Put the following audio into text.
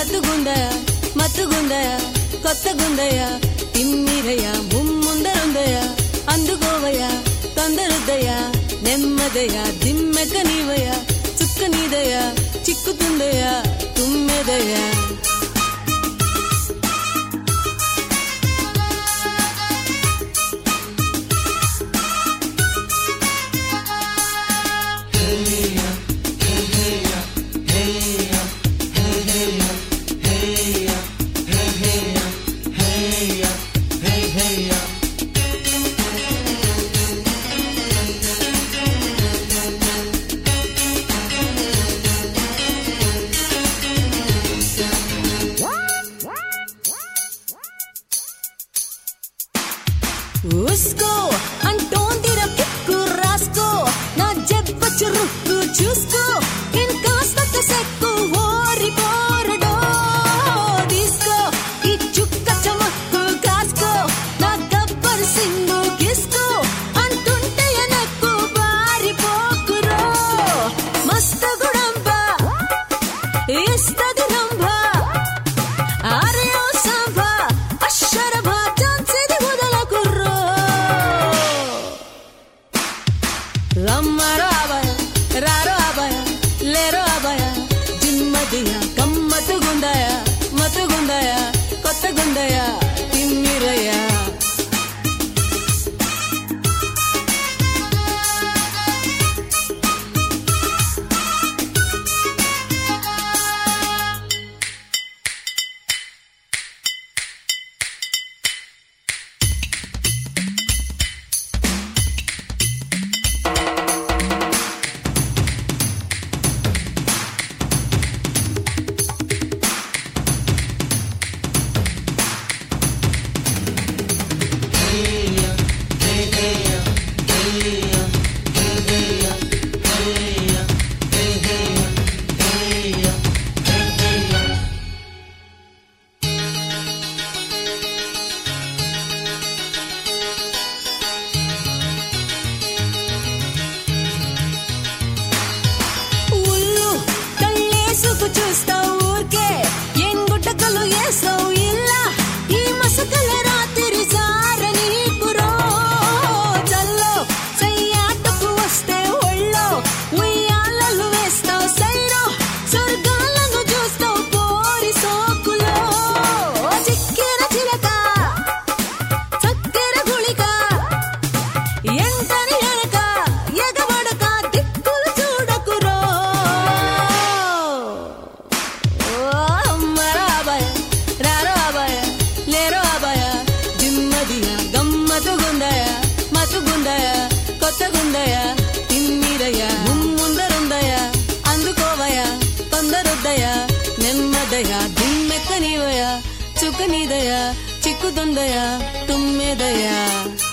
మత్తుగుందయ కొత్తగుందయ తిమ్మిరయ ముమ్ముందరుందయ అందుకోవయ తొందరుద్దయ నెమ్మదయ దిమ్మెక నీవయ చుక్క నీదయ చిక్కుతుందయ తుమ్మెదయ ఉస్కో అంటోందిర కిక్కు రాస్కో నా జబ్బ చురుక్కు చూసుకో ఇంకాస్త సెక్కు ఓరి పోరడో తీసుకో ఈ చుక్క చమక్కు కాసుకో నా గబ్బర్ సింగు కిస్కో అంటుంటే ఎనక్కు బారిపోకురో మస్తు గుడంబ ఇస్తది రంభ ఆరయో సంభ అక్షరభ రమ్మరో అభయ రారో అభయ లేరో అభయ జిమ్మదియ గమ్మతుగుందయ మతుగుందయ కొత్తగుందయ తిమ్మిరయ చూస్తావు ఊరికే ఏం గుట్టకలు వేసావు ఇలా ఈ మసకల రాత్రి సారని కురో చల్లో సయ్యాటకు వస్తే ఒళ్ళో ఉయ్యాలలు వేస్తావు సైరో స్వర్గాలను చూస్తావు పోరి సోకులో చిక్కెర చిలక చక్కెర గుళిక ఎంటని ఎనక ఎగబడక దిక్కులు చూడకురో మతుగుందయ కొత్తగుందయ తిమ్మిరయ ముమ్ముందరుందయ అందుకోవయ తొందరుద్దయ నెమ్మదయ దిమ్మెక్క నీవయ చుక్క నీదయ చిక్కుతుందయ తుమ్మెదయ